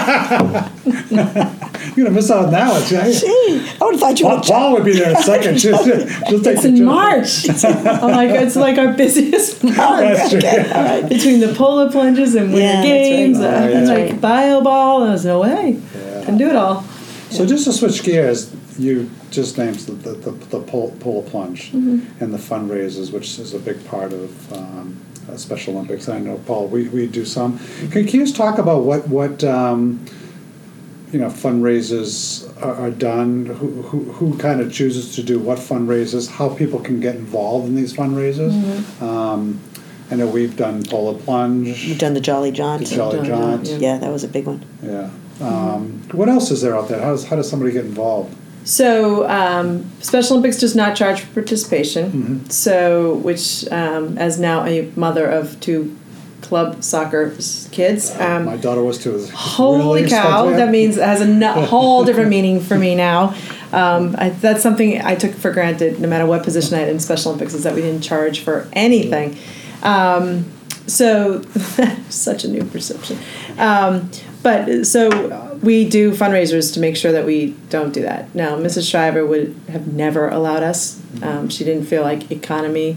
You're going to miss out on that one, Jay. Gee, I would have thought you Paul, would Paul would be there in a second. She'll, she'll take It's the in trip. March. Oh my God, it's like our busiest month. That's true. All right. Between the polo plunges and winter Yeah, that's games, right. uh, Oh, yeah. it's like bio ball, there's no way. Yeah. Can do it all. So just to switch gears, you just named the the, the, the pole, pole plunge Mm-hmm. and the fundraisers, which is a big part of um, uh, Special Olympics. I know, Paul, we, we do some. Can, can you just talk about what what um, you know fundraisers are, are done? Who, who who kind of chooses to do what fundraisers? How people can get involved in these fundraisers? Mm-hmm. Um, I know we've done polar plunge. We've done the Jolly the Jaunt. Jolly Jolly Jaunt. Jaunt, Yeah, that was a big one. Yeah. Um, what else is there out there? How does how does somebody get involved? So um, Special Olympics does not charge for participation. Mm-hmm. So, which um, as now a mother of two club soccer s- kids, um, My daughter was too. It's holy really cow! expensive. That means it has a no- whole different meaning for me now. Um, I, that's something I took for granted, no matter what position I had in Special Olympics, is that we didn't charge for anything. Um, so, such a new perception. Um, but so we do fundraisers to make sure that we don't do that. Now, Missus Shriver would have never allowed us. Um, she didn't feel like economy,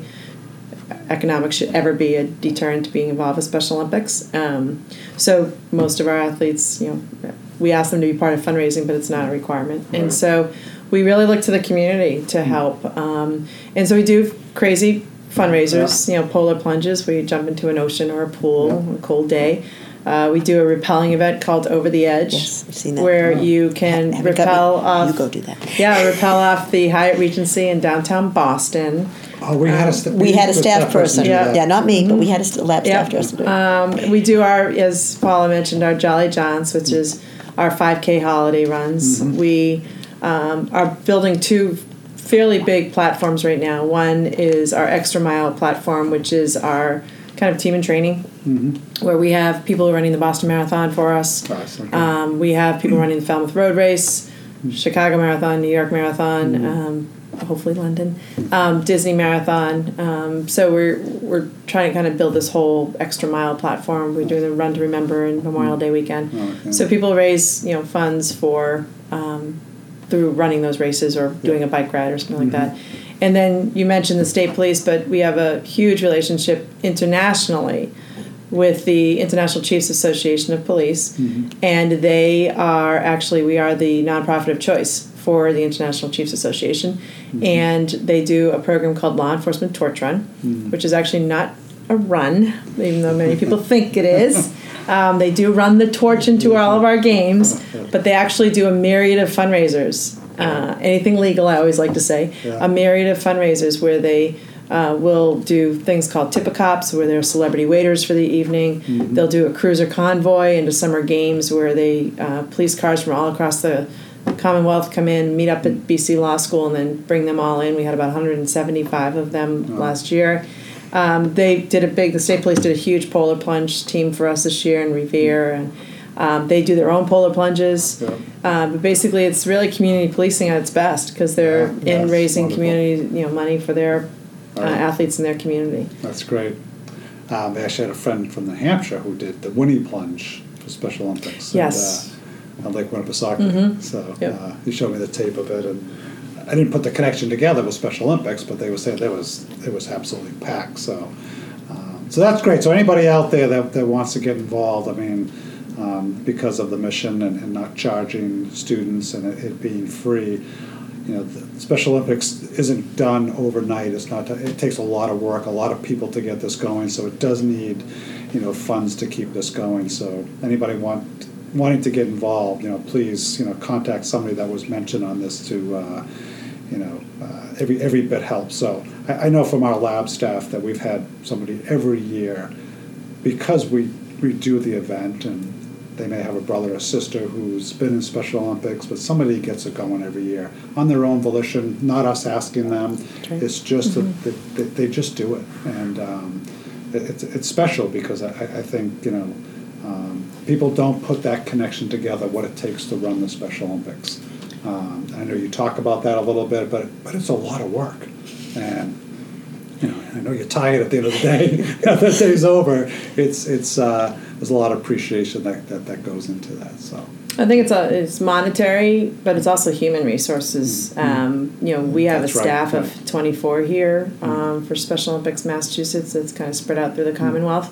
economics should ever be a deterrent to being involved with Special Olympics. Um, so most of our athletes, you know, we ask them to be part of fundraising, but it's not a requirement. Right. And so we really look to the community to help. Um, and so we do crazy fundraisers, you know, polar plunges where you jump into an ocean or a pool on a cold day. Uh, we do a rappelling event called Over the Edge, Yes, I've seen that. where Oh. you can Haven't got rappel me. off. You go do that. Yeah, rappel off the Hyatt Regency in downtown Boston. Oh, we had a sta- We had a staff person. do Yeah. that. Yeah, not me, but we had a st- lab staff Yeah. person do it. Um, we do our, as Paula mentioned, our Jolly Johns, which is our five K holiday runs. We um, are building two fairly big platforms right now. One is our Extra Mile platform, which is our kind of team and training, where we have people running the Boston Marathon for us. Nice, okay. Um, we have people running the Falmouth Road Race, Chicago Marathon, New York Marathon, um, hopefully London, um, Disney Marathon. Um, so we're we're trying to kind of build this whole extra mile platform. We're doing the Run to Remember and Memorial Day weekend. Okay. So people raise you know funds for um, through running those races or doing a bike ride or something like that. And then you mentioned the state police, but we have a huge relationship internationally with the International Chiefs Association of Police, and they are actually, we are the nonprofit of choice for the International Chiefs Association, and they do a program called Law Enforcement Torch Run, which is actually not a run, even though many people think it is. Um, they do run the torch into all of our games, but they actually do a myriad of fundraisers. Uh, anything legal, I always like to say, Yeah. a myriad of fundraisers where they uh, will do things called Tip-A-Cops, where they're celebrity waiters for the evening. They'll do a cruiser convoy into summer games where they uh, police cars from all across the Commonwealth come in, meet up at B C Law School, and then bring them all in. We had about one hundred seventy-five of them last year. Um, they did a big, the state police did a huge polar plunge team for us this year in Revere, and um, they do their own polar plunges. Yeah. Um, but basically, it's really community policing at its best because they're Yeah, in yes, raising wonderful. community, you know, money for their uh, Right. athletes in their community. That's great. Um, I actually had a friend from New Hampshire who did the Winnie Plunge for Special Olympics. Yes. And, uh, on Lake Winnipesaukee. So Yep. uh, he showed me the tape of it, and I didn't put the connection together with Special Olympics, but they were saying there was it was absolutely packed. So, um, so that's great. So anybody out there that, that wants to get involved, I mean, um, because of the mission and, and not charging students and it, it being free. You know, the Special Olympics isn't done overnight. It's not. It takes a lot of work, a lot of people to get this going. So it does need, you know, funds to keep this going. So anybody want wanting to get involved, you know, please, you know, contact somebody that was mentioned on this to, uh, you know, uh, every every bit helps. So I, I know from our lab staff that we've had somebody every year, because we we do the event and they may have a brother or sister who's been in Special Olympics, but somebody gets it going every year on their own volition, not us asking them. right. It's just that they, they just do it, and um, it, it's it's special because I, I think you know um, people don't put that connection together, what it takes to run the Special Olympics. Um, I know you talk about that a little bit, but but it's a lot of work, and you know I know you're tired at the end of the day. That day's over. It's it's. Uh, There's a lot of appreciation that, that, that goes into that. So I think it's a, it's monetary, but it's also human resources. Um, you know, we have That's a right, staff right. of twenty-four here um, for Special Olympics Massachusetts. It's kind of spread out through the Commonwealth.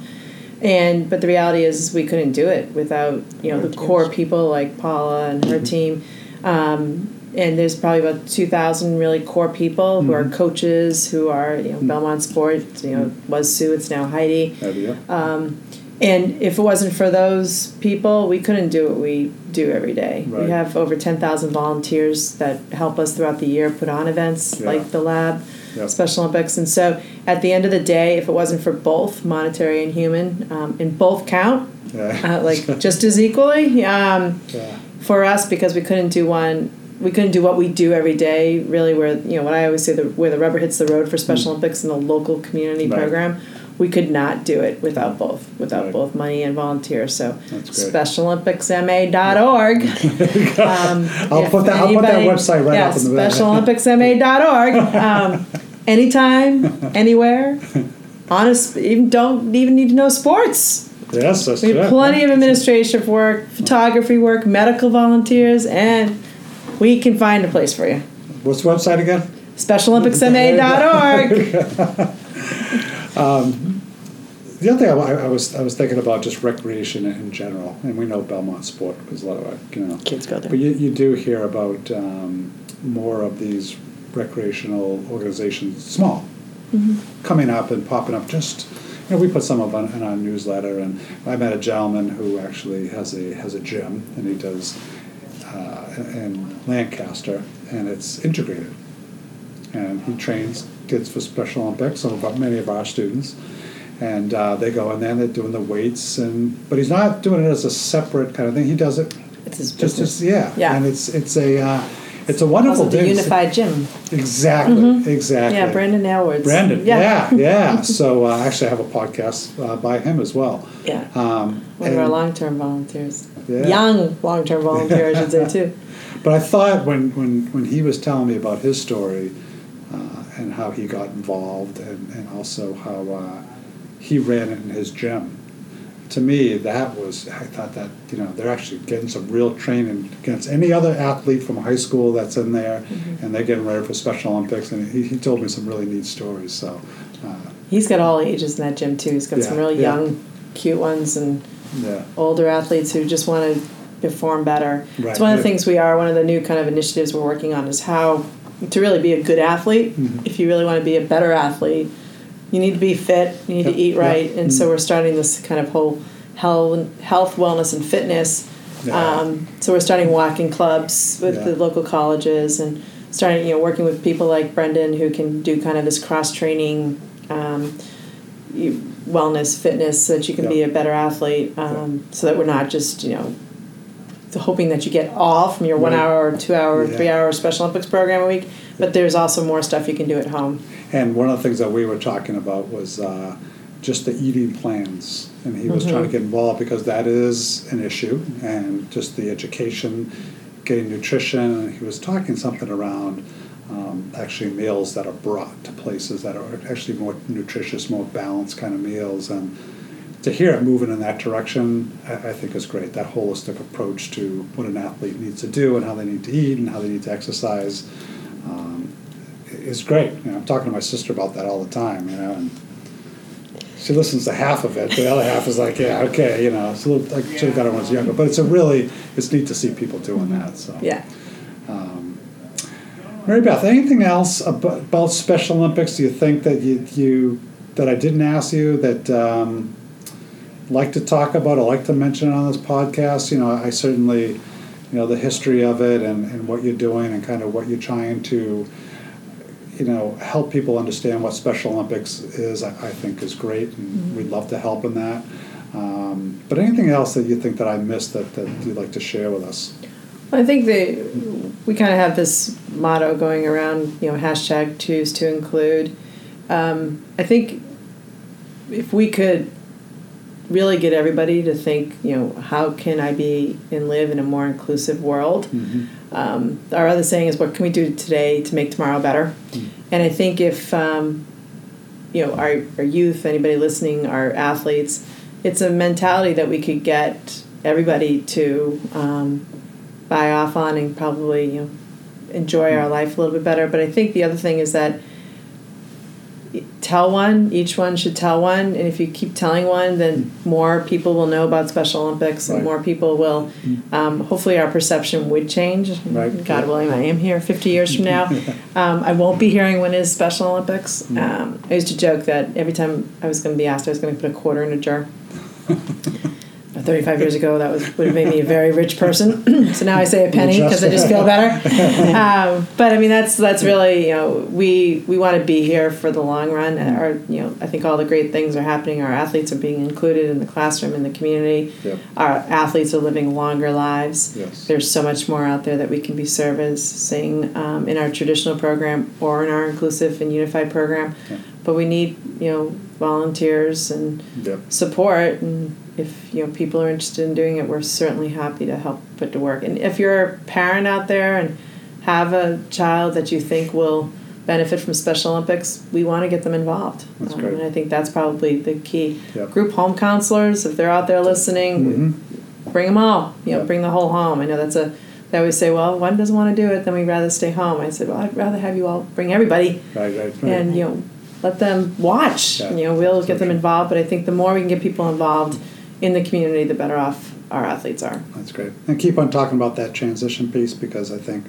And but the reality is we couldn't do it without you know the core people like Paula and her team. Um, and there's probably about two thousand really core people who are coaches, who are you know Belmont Sport. You know, was Sue, it's now Heidi. idea. Um, And if it wasn't for those people, we couldn't do what we do every day. Right. We have over ten thousand volunteers that help us throughout the year put on events Yeah. like the lab, Yep. Special Olympics. And so at the end of the day, if it wasn't for both monetary and human, um, and both count, Yeah. uh, like just as equally, um, Yeah. for us, because we couldn't do one, we couldn't do what we do every day, really, where, you know, what I always say, the, where the rubber hits the road for Special Olympics in the local community Right. program, we could not do it without both, without Right. both money and volunteers. So That's great. special olympics m a dot org. um, I'll if put that- I'll put that anybody- website right yeah, up in the back. special olympics m a dot org. Um, anytime, anywhere. Honest, even don't even need to know sports. Yes, that's We true. have plenty of administrative work, photography work, medical volunteers, and we can find a place for you. What's the website again? special olympics m a dot org. The other thing I, I was I was thinking about just recreation in general, and we know Belmont Sport because a lot of our, you know Kids go there. But you, you do hear about um, more of these recreational organizations, small, coming up and popping up. Just you know, we put some of them in our newsletter, and I met a gentleman who actually has a has a gym, and he does uh, in Lancaster, and it's integrated, and he trains kids for Special Olympics. Some of our, many of our students. And uh, they go in there and they're doing the weights, and but he's not doing it as a separate kind of thing. He does it It's his just business. as yeah, Yeah. and it's it's a uh, it's a wonderful Also the thing. unified gym. Exactly, exactly. Yeah, Brandon Aylwards. Brandon, Yeah. yeah, yeah. So uh, actually, I have a podcast uh, by him as well. Yeah. Um, One of our and- long-term volunteers. Yeah. Young long-term volunteer, I should say, too. But I thought when, when, when he was telling me about his story uh, and how he got involved, and, and also how uh, he ran it in his gym, to me that was, I thought that, you know, they're actually getting some real training against any other athlete from high school that's in there, Mm-hmm. and they're getting ready for Special Olympics, and he, he told me some really neat stories. So uh, He's got all ages in that gym, too. He's got some Yeah, really yeah. young, cute ones, and yeah, older athletes who just want to perform better. Right. It's one of the Yeah. things we are, one of the new kind of initiatives we're working on is how to really be a good athlete. Mhm. If you really want to be a better athlete, you need to be fit, you need Yep, to eat yep. right. And so Mhm. we're starting this kind of whole health, health wellness, and fitness. Yeah. Um, so we're starting walking clubs with Yeah. the local colleges and starting, you know, working with people like Brendan who can do kind of this cross-training um, you- wellness, fitness, so that you can be Yep. a better athlete, um, so that we're not just, you know, hoping that you get all from your one Right. hour or two hour, Yeah. three hour Special Olympics program a week, but there's also more stuff you can do at home. And one of the things that we were talking about was uh, just the eating plans. And he was Mhm. trying to get involved because that is an issue, and just the education, getting nutrition. And he was talking something around um, actually meals that are brought to places that are actually more nutritious, more balanced kind of meals. And to hear it moving in that direction, I, I think is great. That holistic approach to what an athlete needs to do and how they need to eat and how they need to exercise. Um, is great. You know, I'm talking to my sister about that all the time, you know, and she listens to half of it. The other half is like, yeah, okay, you know, it's a little, I should have got it when I was younger. But it's a really, it's neat to see people doing that. So, Yeah. Um, Mary Beth, anything else about, about Special Olympics? Do you think that you, you that I didn't ask you that um, like to talk about or like to mention on this podcast? You know, I certainly, you know, the history of it and, and what you're doing and kind of what you're trying to, you know, help people understand what Special Olympics is, I, I think is great, and Mm-hmm. we'd love to help in that. Um, but anything else that you think that I missed that, that you'd like to share with us? I think they, we kind of have this motto going around, you know, hashtag choose to include. Um, I think if we could really get everybody to think, you know, how can I be and live in a more inclusive world? Mm-hmm. Um, our other saying is, what can we do today to make tomorrow better? Mm. And I think if, um, you know, our, our youth, anybody listening, our athletes, it's a mentality that we could get everybody to um, buy off on and probably, you know, enjoy our life a little bit better. But I think the other thing is that tell one, each one should tell one, and if you keep telling one, then more people will know about Special Olympics, and Right. more people will, um, hopefully our perception would change. Right. God willing, I am here fifty years from now. um, I won't be hearing when is Special Olympics. Um, I used to joke that every time I was going to be asked, I was going to put a quarter in a jar. thirty-five years ago, that was would have made me a very rich person. So now I say a penny because I just feel better. Um, but I mean, that's that's really, you know, we we want to be here for the long run. And our, you know, I think all the great things are happening. Our athletes are being included in the classroom, in the community. Yep. Our athletes are living longer lives. Yes. There's so much more out there that we can be servicing um, in our traditional program or in our inclusive and unified program. Yeah. But we need, you know, volunteers and Yep. support, and if you know people are interested in doing it, we're certainly happy to help put to work. And if you're a parent out there and have a child that you think will benefit from Special Olympics, we want to get them involved. That's Um, great. and I think that's probably the key. Yep. Group home counselors, if they're out there listening, bring them all. You know, Yep. bring the whole home. I know that's a. They always say, well, one doesn't want to do it, then we'd rather stay home. I said, well, I'd rather have you all bring everybody. Right, right, right. And you know, let them watch. Yeah. You know, we'll get them involved. But I think the more we can get people involved in the community, the better off our athletes are. That's great. And keep on talking about that transition piece, because I think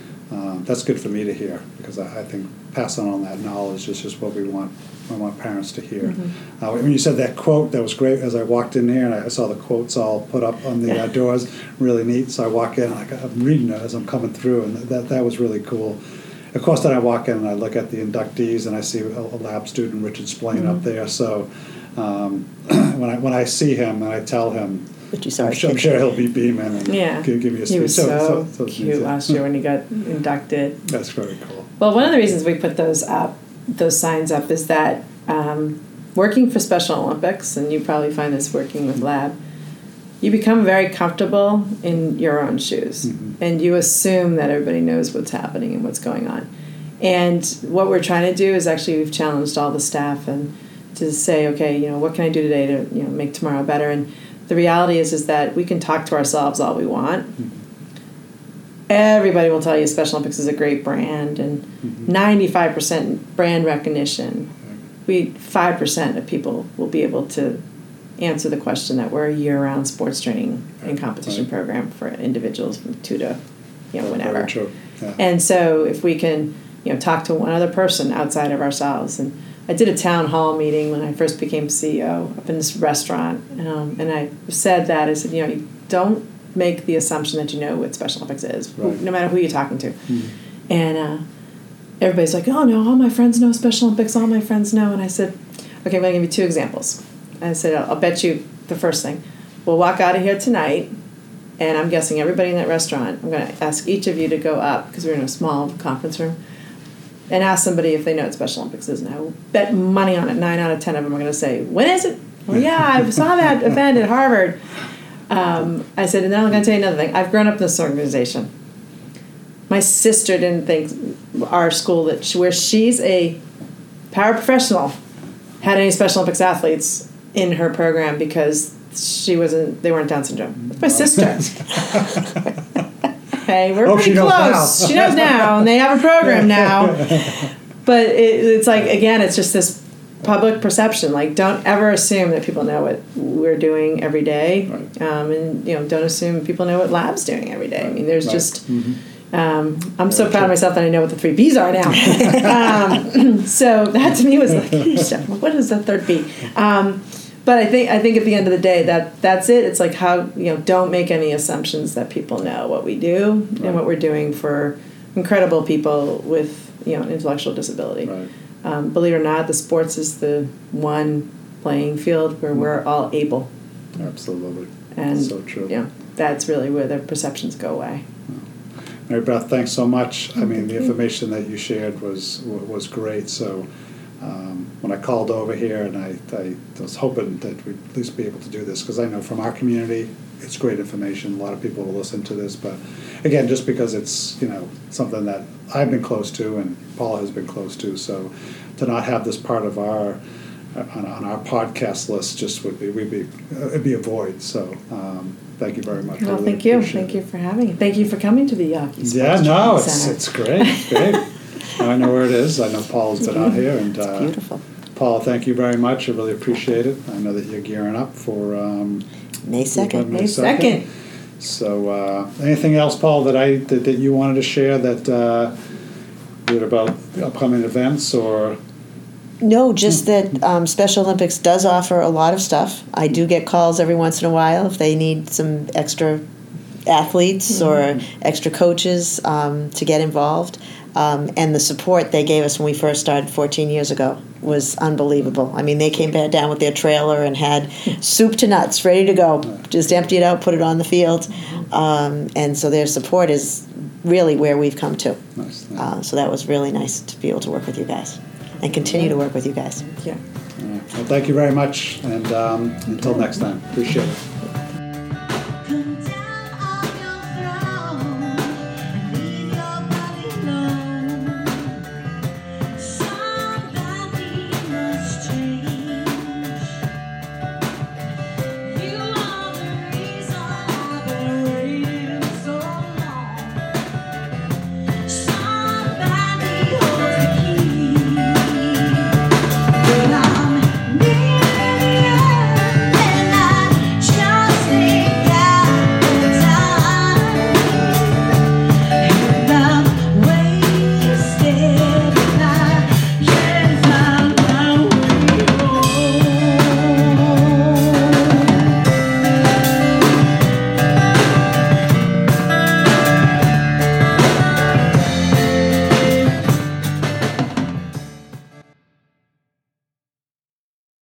um, that's good for me to hear, because I, I think passing on that knowledge is just what we want. I want parents to hear. Mm-hmm. Uh, when you said that quote, that was great. As I walked in here and I saw the quotes all put up on the uh, doors, really neat. So I walk in, like I'm reading it as I'm coming through, and that that was really cool. Of course, then I walk in and I look at the inductees, and I see a, a lab student, Richard Splain, Mm-hmm. up there. So um, when I when I see him and I tell him, But you saw I'm his sure, I'm picture. sure he'll be beaming and Yeah. give, give me a He speech. was so, it's cute neat. last year when he got inducted. That's very cool. Well, one of the reasons we put those up, those signs up, is that um, working for Special Olympics, and you probably find this working with Lab, you become very comfortable in your own shoes, Mhm. and you assume that everybody knows what's happening and what's going on. And what we're trying to do is actually we've challenged all the staff and to say, okay, you know, what can I do today to you know make tomorrow better? And the reality is is that we can talk to ourselves all we want. Everybody will tell you Special Olympics is a great brand and ninety-five percent brand recognition. We five percent of people will be able to answer the question that we're a year-round sports training and competition Right. program for individuals from two to you know whenever. Very true. Yeah. And so if we can, you know, talk to one other person outside of ourselves. And I did a town hall meeting when I first became C E O up in this restaurant. Um, and I said that, I said, you know, you don't make the assumption that you know what Special Olympics is, who- Right. no matter who you're talking to. Mhm. And uh, everybody's like, oh, no, all my friends know Special Olympics, all my friends know. And I said, okay, I'm going to give you two examples. I said, I'll, I'll bet you the first thing. We'll walk out of here tonight, and I'm guessing everybody in that restaurant, I'm going to ask each of you to go up, because we're in a small conference room, and ask somebody if they know what Special Olympics is. And I will bet money on it, nine out of ten of them are going to say, when is it? Well, yeah, I saw that event at Harvard. Um, I said, and then I'm going to tell you another thing. I've grown up in this organization. My sister didn't think our school, that she, where she's a paraprofessional, had any Special Olympics athletes in her program because she wasn't, they weren't Down syndrome. It's my sister. Okay, we're Oh, pretty she knows close. now. She knows now, and they have a program now. But it, it's like, again, it's just this public perception. Like, don't ever assume that people know what we're doing every day. Right. Um, and, you know, don't assume people know what Lab's doing every day. I mean, there's Right. just... Mhm. Um, I'm so Very proud true. of myself that I know what the three B's are now. um, so that to me was like, what is the third B? Um, but I think I think at the end of the day that that's it. It's like how you know don't make any assumptions that people know what we do Right. and what we're doing for incredible people with you know intellectual disability. Right. Um, believe it or not, the sports is the one playing field where we're all able, Absolutely. and So true. you know that's really where the perceptions go away. Mary Beth, thanks so much. I mean, the information that you shared was was great. So um, when I called over here, and I, I was hoping that we'd at least be able to do this, because I know from our community, it's great information. A lot of people will listen to this, but again, just because it's you know something that I've been close to and Paula has been close to, so to not have this part of our on, on our podcast list just would be we'd be uh, it'd be a void. So um, thank you very much. I Well, really thank you. appreciate Thank it. you for having me. Thank you for coming to the Yawkey Sports Yeah, no, Training it's Center. it's great. It's great. Now I know where it is. I know Paul's been out here, and uh, Beautiful. Paul, thank you very much. I really appreciate it. I know that you're gearing up for um, May second. May second. So, uh, anything else, Paul, that I that, that you wanted to share that uh, that about upcoming events or No, just that um, Special Olympics does offer a lot of stuff. I do get calls every once in a while if they need some extra athletes or extra coaches um, to get involved. Um, and the support they gave us when we first started fourteen years ago was unbelievable. I mean, they came back down with their trailer and had soup to nuts ready to go. Just empty it out, put it on the field. Um, and so their support is really where we've come to. Nice. Uh, so that was really nice to be able to work with you guys and continue to work with you guys. Yeah. Well, thank you very much, and um, until next time, appreciate it.